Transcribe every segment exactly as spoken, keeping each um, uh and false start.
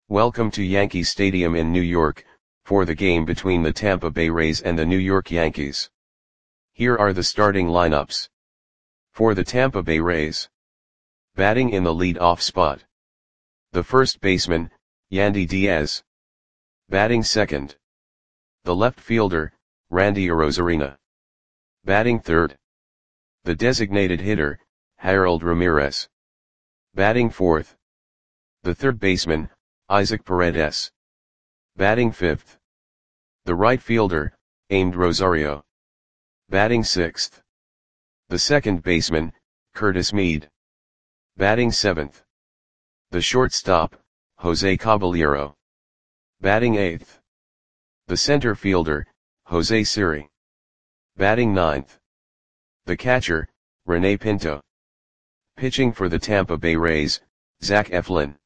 Welcome to Yankee Stadium in New York, for the game between the Tampa Bay Rays and the New York Yankees. Here are the starting lineups. For the Tampa Bay Rays. Batting in the lead-off spot. The first baseman, Yandy Diaz. Batting second. The left fielder, Randy Arozarena. Batting third. The designated hitter, Harold Ramirez. Batting fourth. The third baseman, Isaac Paredes. Batting fifth. The right fielder, Amed Rosario. Batting sixth. The second baseman, Curtis Mead. Batting seventh. The shortstop, Jose Caballero. Batting eighth. The center fielder, Jose Siri. Batting ninth. The catcher, Rene Pinto. Pitching for the Tampa Bay Rays, Zach Eflin.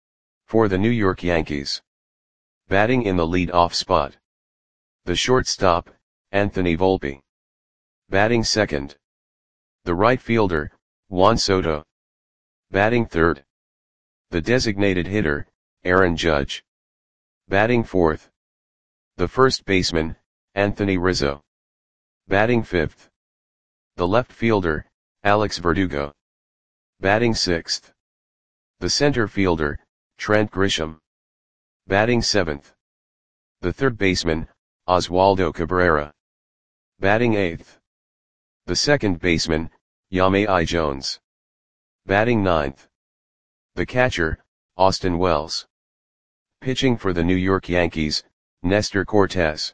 For the New York Yankees. Batting in the lead-off spot. The shortstop, Anthony Volpe. Batting second. The right fielder, Juan Soto. Batting third. The designated hitter, Aaron Judge. Batting fourth. The first baseman, Anthony Rizzo. Batting fifth. The left fielder, Alex Verdugo. Batting sixth. The center fielder, Trent Grisham. Batting seventh. The third baseman, Oswaldo Cabrera. Batting eighth. The second baseman, Yamei Jones. Batting ninth. The catcher, Austin Wells. Pitching for the New York Yankees, Nestor Cortes.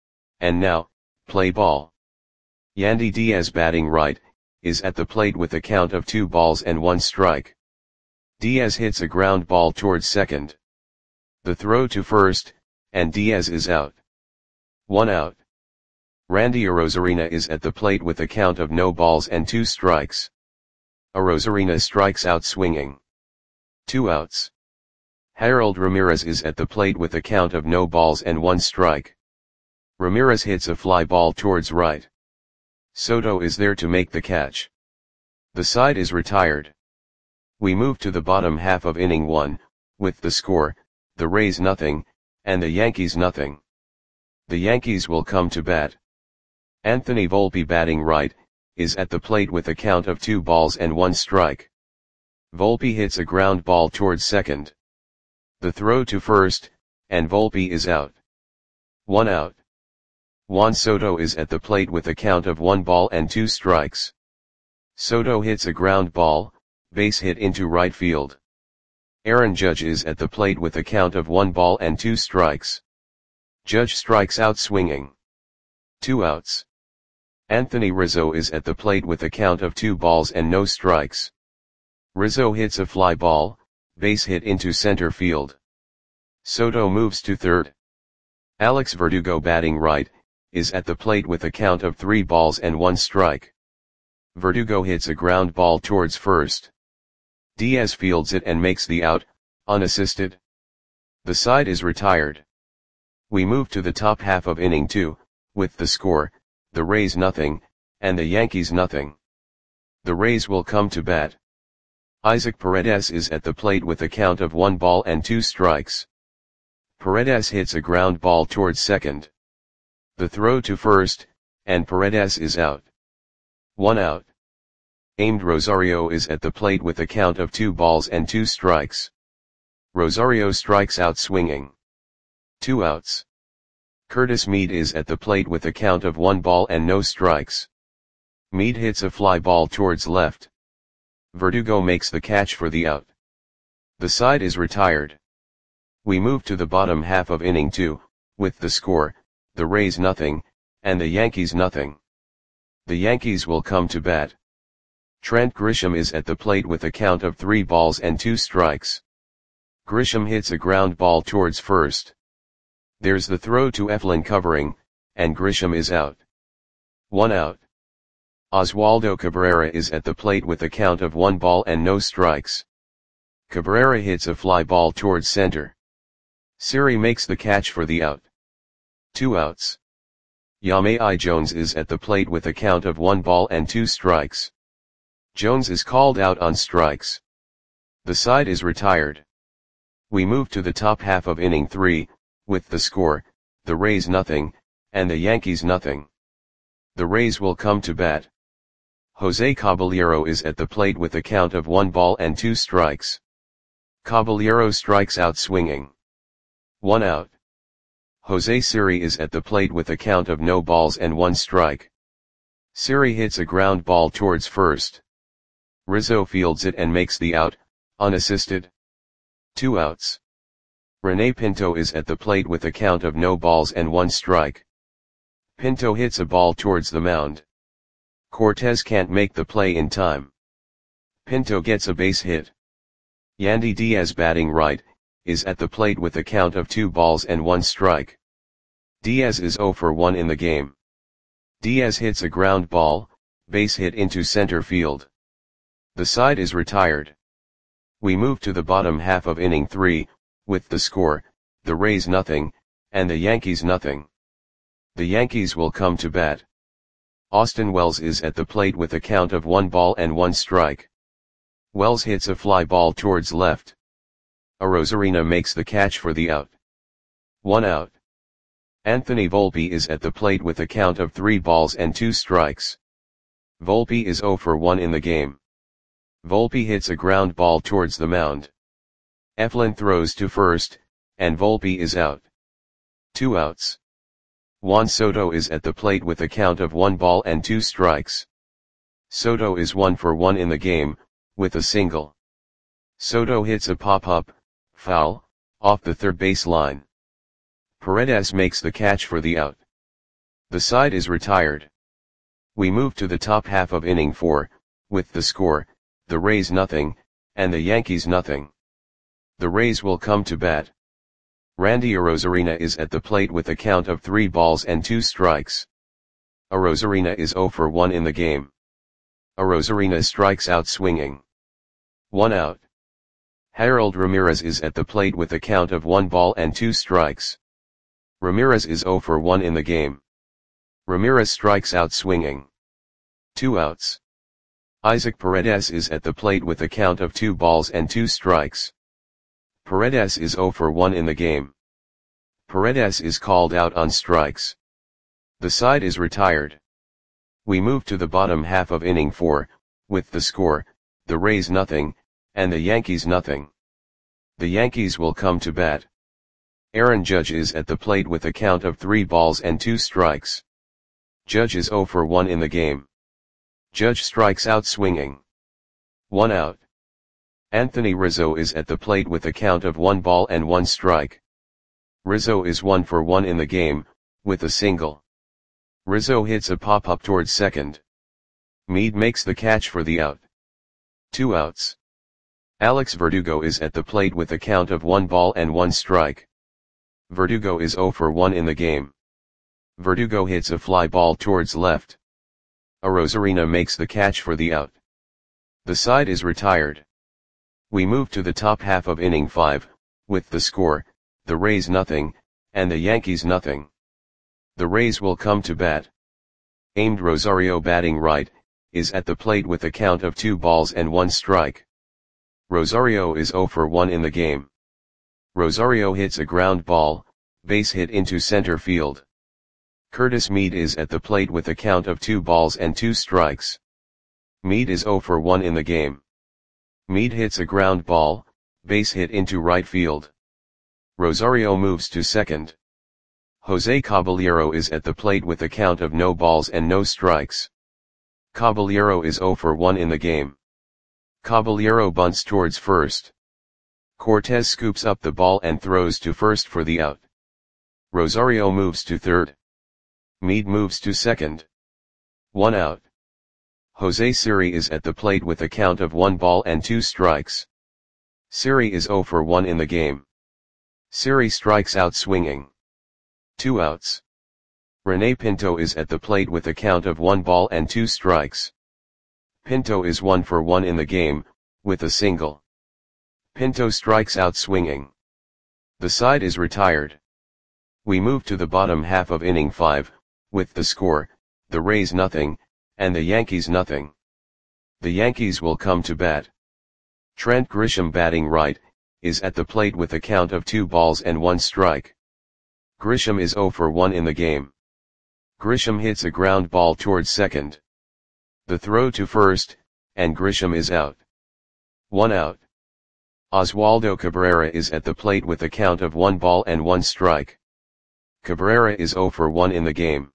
And now, play ball. Yandy Diaz batting right, is at the plate with a count of two balls and one strike. Diaz hits a ground ball towards second. The throw to first, and Diaz is out. One out. Randy Arozarena is at the plate with a count of no balls and two strikes. Arozarena strikes out swinging. Two outs. Harold Ramirez is at the plate with a count of no balls and one strike. Ramirez hits a fly ball towards right. Soto is there to make the catch. The side is retired. We move to the bottom half of inning one, with the score, the Rays nothing, and the Yankees nothing. The Yankees will come to bat. Anthony Volpe batting right, is at the plate with a count of two balls and one strike. Volpe hits a ground ball towards second. The throw to first, and Volpe is out. One out. Juan Soto is at the plate with a count of one ball and two strikes. Soto hits a ground ball, base hit into right field. Aaron Judge is at the plate with a count of one ball and two strikes. Judge strikes out swinging. Two outs. Anthony Rizzo is at the plate with a count of two balls and no strikes. Rizzo hits a fly ball, base hit into center field. Soto moves to third. Alex Verdugo batting right, is at the plate with a count of three balls and one strike. Verdugo hits a ground ball towards first. Diaz fields it and makes the out, unassisted. The side is retired. We move to the top half of inning two, with the score, the Rays nothing, and the Yankees nothing. The Rays will come to bat. Isaac Paredes is at the plate with a count of one ball and two strikes. Paredes hits a ground ball towards second. The throw to first, and Paredes is out. One out. Amed Rosario is at the plate with a count of two balls and two strikes. Rosario strikes out swinging. Two outs. Curtis Mead is at the plate with a count of one ball and no strikes. Mead hits a fly ball towards left. Verdugo makes the catch for the out. The side is retired. We move to the bottom half of inning two, with the score, the Rays nothing, and the Yankees nothing. The Yankees will come to bat. Trent Grisham is at the plate with a count of three balls and two strikes. Grisham hits a ground ball towards first. There's the throw to Eflin covering, and Grisham is out. One out. Oswaldo Cabrera is at the plate with a count of one ball and no strikes. Cabrera hits a fly ball towards center. Siri makes the catch for the out. Two outs. Yamei Jones is at the plate with a count of one ball and two strikes. Jones is called out on strikes. The side is retired. We move to the top half of inning three, with the score, the Rays nothing, and the Yankees nothing. The Rays will come to bat. Jose Caballero is at the plate with a count of one ball and two strikes. Caballero strikes out swinging. One out. Jose Siri is at the plate with a count of no balls and one strike. Siri hits a ground ball towards first. Rizzo fields it and makes the out, unassisted. Two outs. Rene Pinto is at the plate with a count of no balls and one strike. Pinto hits a ball towards the mound. Cortez can't make the play in time. Pinto gets a base hit. Yandy Diaz, batting right, is at the plate with a count of two balls and one strike. Diaz is oh for one in the game. Diaz hits a ground ball, base hit into center field. The side is retired. We move to the bottom half of inning three, with the score, the Rays nothing, and the Yankees nothing. The Yankees will come to bat. Austin Wells is at the plate with a count of one ball and one strike. Wells hits a fly ball towards left. Arozarena makes the catch for the out. One out. Anthony Volpe is at the plate with a count of three balls and two strikes. Volpe is oh for one in the game. Volpe hits a ground ball towards the mound. Eflin throws to first, and Volpe is out. Two outs. Juan Soto is at the plate with a count of one ball and two strikes. Soto is one for one in the game, with a single. Soto hits a pop-up, foul, off the third base line. Paredes makes the catch for the out. The side is retired. We move to the top half of inning four, with the score, the Rays nothing, and the Yankees nothing. The Rays will come to bat. Randy Arozarena is at the plate with a count of three balls and two strikes. Arozarena is oh for one in the game. Arozarena strikes out swinging. One out. Harold Ramirez is at the plate with a count of one ball and two strikes. Ramirez is oh for one in the game. Ramirez strikes out swinging. Two outs. Isaac Paredes is at the plate with a count of two balls and two strikes. Paredes is oh for one in the game. Paredes is called out on strikes. The side is retired. We move to the bottom half of inning four, with the score, the Rays nothing, and the Yankees nothing. The Yankees will come to bat. Aaron Judge is at the plate with a count of three balls and two strikes. Judge is oh for one in the game. Judge strikes out swinging. One out. Anthony Rizzo is at the plate with a count of one ball and one strike. Rizzo is one for one in the game, with a single. Rizzo hits a pop-up towards second. Meade makes the catch for the out. Two outs. Alex Verdugo is at the plate with a count of one ball and one strike. Verdugo is oh for one in the game. Verdugo hits a fly ball towards left. Arozarena makes the catch for the out. The side is retired. We move to the top half of inning five, with the score, the Rays nothing, and the Yankees nothing. The Rays will come to bat. Aimed Rosario, batting right, is at the plate with a count of two balls and one strike. Rosario is oh for one in the game. Rosario hits a ground ball, base hit into center field. Curtis Meade is at the plate with a count of two balls and two strikes. Meade is oh for one in the game. Meade hits a ground ball, base hit into right field. Rosario moves to second. Jose Caballero is at the plate with a count of no balls and no strikes. Caballero is oh for one in the game. Caballero bunts towards first. Cortez scoops up the ball and throws to first for the out. Rosario moves to third. Meade moves to second. One out. Jose Siri is at the plate with a count of one ball and two strikes. Siri is oh for one in the game. Siri strikes out swinging. Two outs. Rene Pinto is at the plate with a count of one ball and two strikes. Pinto is one for one in the game, with a single. Pinto strikes out swinging. The side is retired. We move to the bottom half of inning five, with the score, the Rays nothing, and the Yankees nothing. The Yankees will come to bat. Trent Grisham, batting right, is at the plate with a count of two balls and one strike. Grisham is zero for one in the game. Grisham hits a ground ball towards second. The throw to first, and Grisham is out. One out. Oswaldo Cabrera is at the plate with a count of one ball and one strike. Cabrera is zero for one in the game.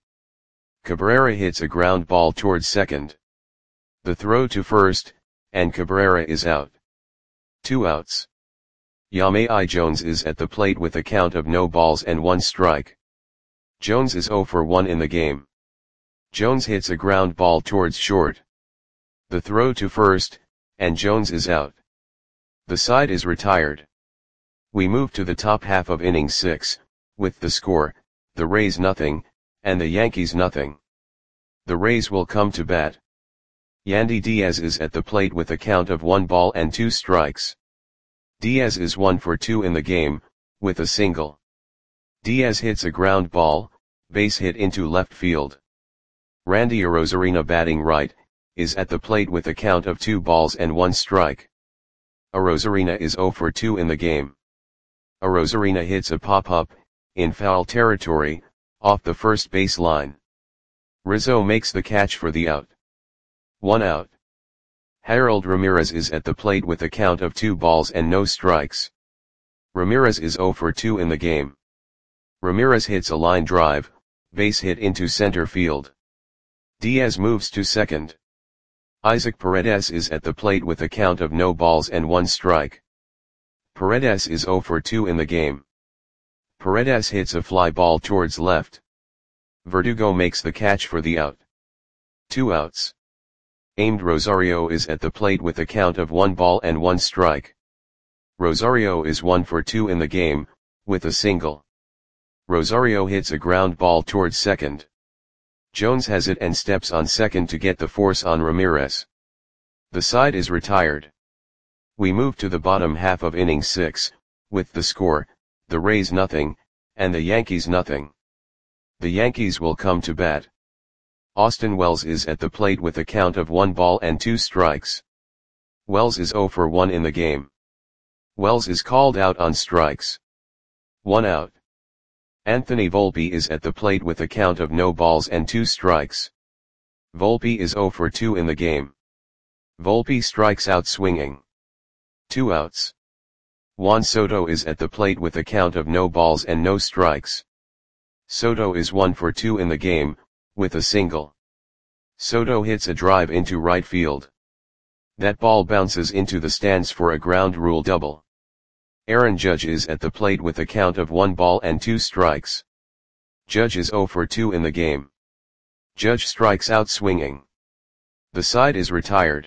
Cabrera hits a ground ball towards second. The throw to first, and Cabrera is out. Two outs. Yamai Jones is at the plate with a count of no balls and one strike. Jones is zero for one in the game. Jones hits a ground ball towards short. The throw to first, and Jones is out. The side is retired. We move to the top half of inning six, with the score, the Rays nothing, and the Yankees nothing. The Rays will come to bat. Yandy Diaz is at the plate with a count of one ball and two strikes. Diaz is one for two in the game, with a single. Diaz hits a ground ball, base hit into left field. Randy Arozarena, batting right, is at the plate with a count of two balls and one strike. Arozarena is zero for two in the game. Arozarena hits a pop-up, in foul territory, off the first base line. Rizzo makes the catch for the out. One out. Harold Ramirez is at the plate with a count of two balls and no strikes. Ramirez is zero for two in the game. Ramirez hits a line drive, base hit into center field. Diaz moves to second. Isaac Paredes is at the plate with a count of no balls and one strike. Paredes is zero for two in the game. Paredes hits a fly ball towards left. Verdugo makes the catch for the out. Two outs. Aimed Rosario is at the plate with a count of one ball and one strike. Rosario is one for two in the game, with a single. Rosario hits a ground ball towards second. Jones has it and steps on second to get the force on Ramirez. The side is retired. We move to the bottom half of inning six, with the score, the Rays nothing, and the Yankees nothing. The Yankees will come to bat. Austin Wells is at the plate with a count of one ball and two strikes. Wells is zero for one in the game. Wells is called out on strikes. One out. Anthony Volpe is at the plate with a count of no balls and two strikes. Volpe is zero for two in the game. Volpe strikes out swinging. Two outs. Juan Soto is at the plate with a count of no balls and no strikes. Soto is one for two in the game, with a single. Soto hits a drive into right field. That ball bounces into the stands for a ground rule double. Aaron Judge is at the plate with a count of one ball and two strikes. Judge is zero for two in the game. Judge strikes out swinging. The side is retired.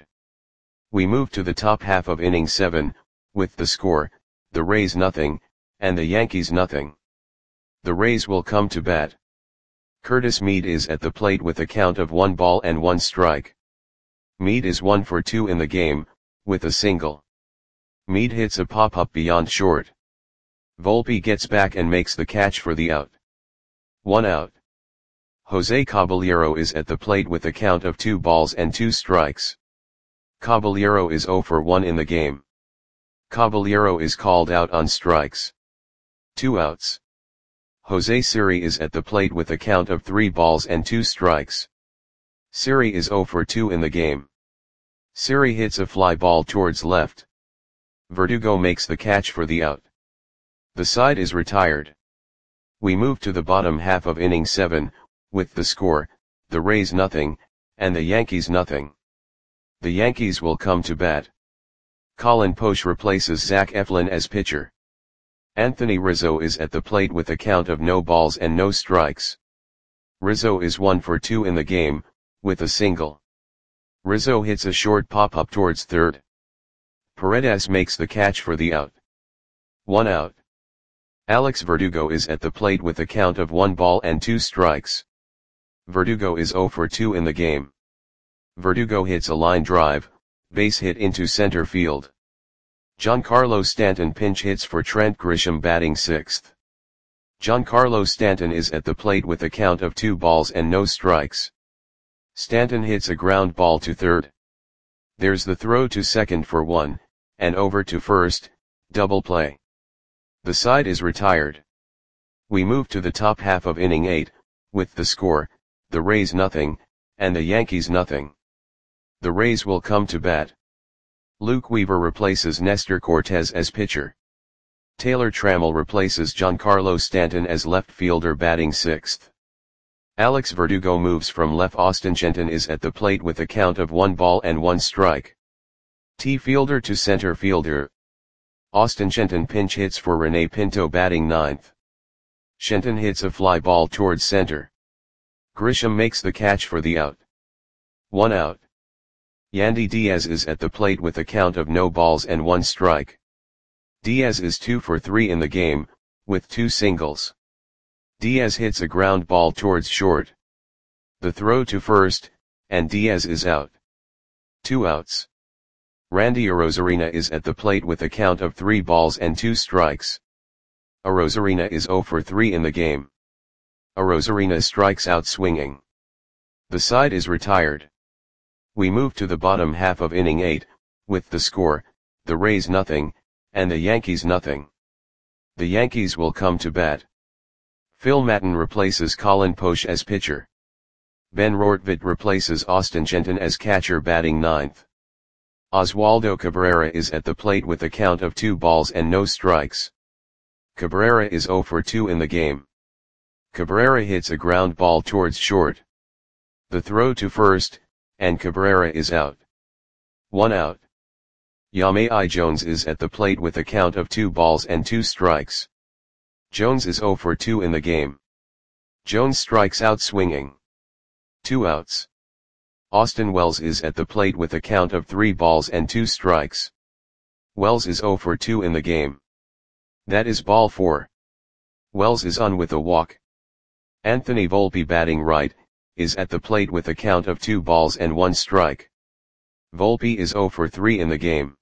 We move to the top half of inning seven, with the score, the Rays nothing, and the Yankees nothing. The Rays will come to bat. Curtis Mead is at the plate with a count of one ball and one strike. Mead is one for two in the game, with a single. Mead hits a pop-up beyond short. Volpe gets back and makes the catch for the out. One out. Jose Caballero is at the plate with a count of two balls and two strikes. Caballero is zero for one in the game. Caballero is called out on strikes. Two outs. Jose Siri is at the plate with a count of three balls and two strikes. Siri is zero for two in the game. Siri hits a fly ball towards left. Verdugo makes the catch for the out. The side is retired. We move to the bottom half of inning seven, with the score, the Rays nothing, and the Yankees nothing. The Yankees will come to bat. Colin Poche replaces Zach Eflin as pitcher. Anthony Rizzo is at the plate with a count of no balls and no strikes. Rizzo is one for two in the game, with a single. Rizzo hits a short pop-up towards third. Paredes makes the catch for the out. One out. Alex Verdugo is at the plate with a count of one ball and two strikes. Verdugo is zero for two in the game. Verdugo hits a line drive, base hit into center field. Giancarlo Stanton pinch hits for Trent Grisham, batting sixth. Giancarlo Stanton is at the plate with a count of two balls and no strikes. Stanton hits a ground ball to third. There's the throw to second for one, and over to first, Double play. The side is retired. We move to the top half of inning eight, with the score, the Rays nothing, and the Yankees nothing. The Rays will come to bat. Luke Weaver replaces Nestor Cortez as pitcher. Taylor Trammell replaces Giancarlo Stanton as left fielder batting sixth. Alex Verdugo moves from left. Austin Shenton is at the plate with a count of one ball and one strike. T fielder to center fielder. Austin Shenton pinch hits for Rene Pinto batting ninth. Shenton hits a fly ball towards center. Grisham makes the catch for the out. One out. Yandy Diaz is at the plate with a count of no balls and one strike. Diaz is two for three in the game, with two singles. Diaz hits a ground ball towards short. The throw to first, and Diaz is out. Two outs. Randy Arozarena is at the plate with a count of three balls and two strikes. Arozarena is zero for three in the game. Arozarena strikes out swinging. The side is retired. We move to the bottom half of inning eight, with the score, the Rays nothing, and the Yankees nothing. The Yankees will come to bat. Phil Maton replaces Colin Poche as pitcher. Ben Rortvedt replaces Austin Shenton as catcher batting ninth. Oswaldo Cabrera is at the plate with a count of two balls and no strikes. Cabrera is zero for two in the game. Cabrera hits a ground ball towards short. The throw to first, and Cabrera is out. One out. Yamei Jones is at the plate with a count of two balls and two strikes. Jones is zero for two in the game. Jones strikes out swinging. Two outs. Austin Wells is at the plate with a count of three balls and two strikes. Wells is zero for two in the game. That is ball four. Wells is on with a walk. Anthony Volpe batting right, is at the plate with a count of two balls and one strike. Volpe is zero for three in the game.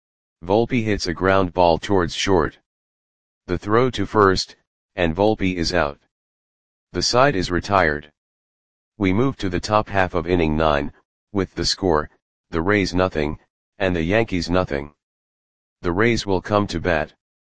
Volpe hits a ground ball towards short. The throw to first, and Volpe is out. The side is retired. We move to the top half of inning nine, with the score, the Rays nothing, and the Yankees nothing. The Rays will come to bat.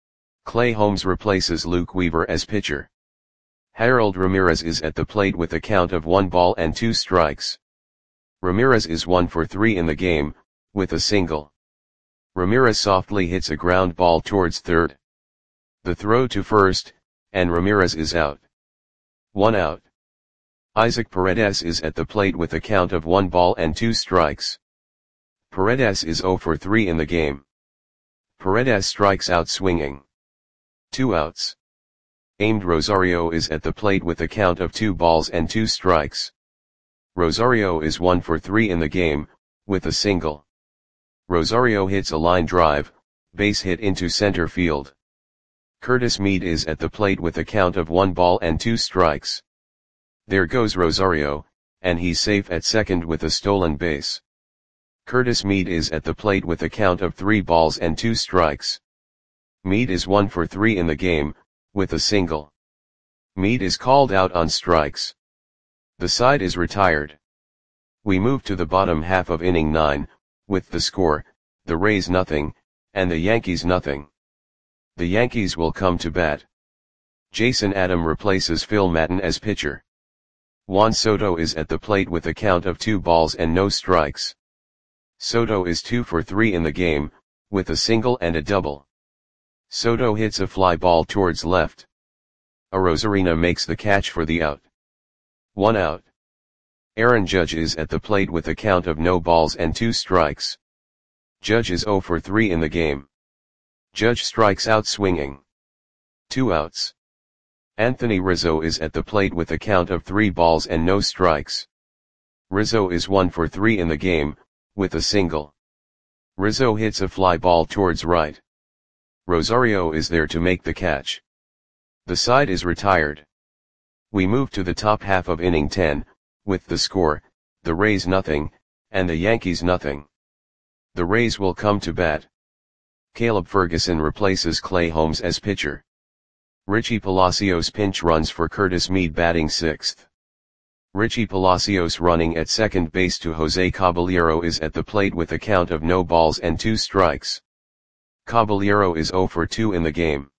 Clay Holmes replaces Luke Weaver as pitcher. Harold Ramirez is at the plate with a count of one ball and two strikes. Ramirez is one for three in the game, with a single. Ramirez softly hits a ground ball towards third. The throw to first, and Ramirez is out. One out. Isaac Paredes is at the plate with a count of one ball and two strikes. Paredes is zero for three in the game. Paredes strikes out swinging. Two outs. Aimed Rosario is at the plate with a count of two balls and two strikes. Rosario is one for three in the game, with a single. Rosario hits a line drive, base hit into center field. Curtis Mead is at the plate with a count of one ball and two strikes. There goes Rosario, and he's safe at second with a stolen base. Curtis Mead is at the plate with a count of three balls and two strikes. Mead is one for three in the game, with a single. Mead is called out on strikes. The side is retired. We move to the bottom half of inning nine, with the score, the Rays nothing, and the Yankees nothing. The Yankees will come to bat. Jason Adam replaces Phil Maton as pitcher. Juan Soto is at the plate with a count of two balls and no strikes. Soto is two for three in the game, with a single and a double. Soto hits a fly ball towards left. Arozarena makes the catch for the out. One out. Aaron Judge is at the plate with a count of no balls and two strikes. Judge is zero for three in the game. Judge strikes out swinging. Two outs. Anthony Rizzo is at the plate with a count of three balls and no strikes. Rizzo is one for three in the game, with a single. Rizzo hits a fly ball towards right. Rosario is there to make the catch. The side is retired. We move to the top half of inning ten, with the score, the Rays nothing, and the Yankees nothing. The Rays will come to bat. Caleb Ferguson replaces Clay Holmes as pitcher. Richie Palacios pinch runs for Curtis Mead batting sixth. Richie Palacios running at second base to Jose Caballero is at the plate with a count of no balls and two strikes. Caballero is zero for two in the game.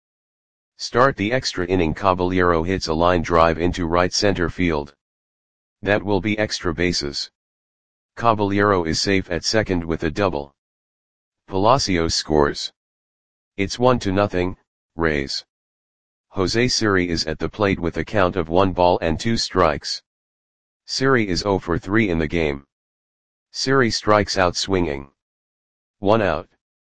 Start the extra inning. Caballero hits a line drive into right center field. That will be extra bases. Caballero is safe at second with a double. Palacios scores. It's one to nothing, Rays. Jose Siri is at the plate with a count of one ball and two strikes. Siri is zero for three in the game. Siri strikes out swinging. One out.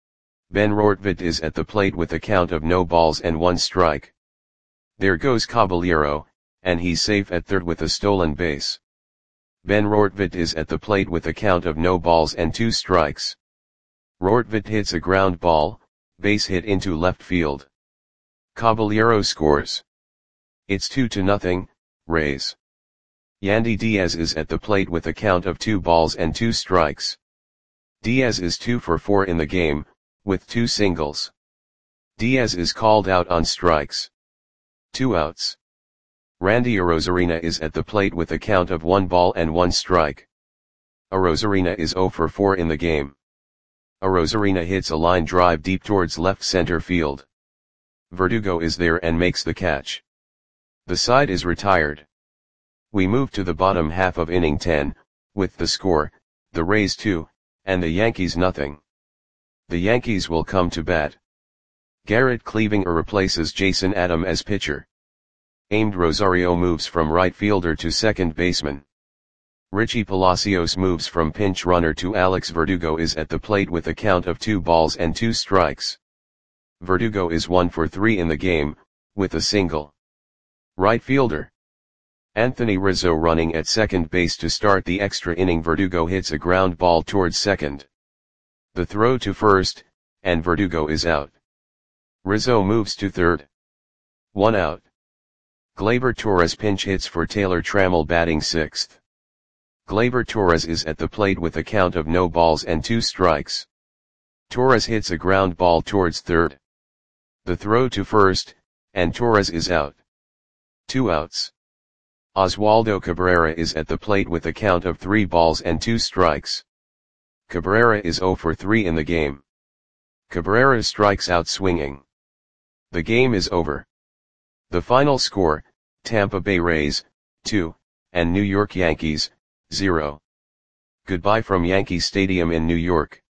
Ben Rortvedt is at the plate with a count of no balls and one strike. There goes Caballero, and he's safe at third with a stolen base. Ben Rortvedt is at the plate with a count of no balls and two strikes. Rortvedt hits a ground ball, base hit into left field. Caballero scores. It's two to nothing, Rays. Yandy Diaz is at the plate with a count of two balls and two strikes. Diaz is two for four in the game, with two singles. Diaz is called out on strikes. Two outs. Randy Arozarena is at the plate with a count of one ball and one strike. Arozarena is zero for four in the game. Arozarena hits a line drive deep towards left center field. Verdugo is there and makes the catch. The side is retired. We move to the bottom half of inning ten, with the score, the Rays two, and the Yankees nothing. The Yankees will come to bat. Garrett Cleavinger replaces Jason Adam as pitcher. Aimed Rosario moves from right fielder to second baseman. Richie Palacios moves from pinch runner to Alex Verdugo is at the plate with a count of two balls and two strikes. Verdugo is one for three in the game, with a single. Right fielder Anthony Rizzo running at second base to start the extra inning. Verdugo hits a ground ball towards second. The throw to first, and Verdugo is out. Rizzo moves to third. One out. Gleyber Torres pinch hits for Taylor Trammell batting sixth. Gleyber Torres is at the plate with a count of no balls and two strikes. Torres hits a ground ball towards third. The throw to first, and Torres is out. Two outs. Oswaldo Cabrera is at the plate with a count of three balls and two strikes. Cabrera is zero for three in the game. Cabrera strikes out swinging. The game is over. The final score, Tampa Bay Rays, two, and New York Yankees, zero. Goodbye from Yankee Stadium in New York.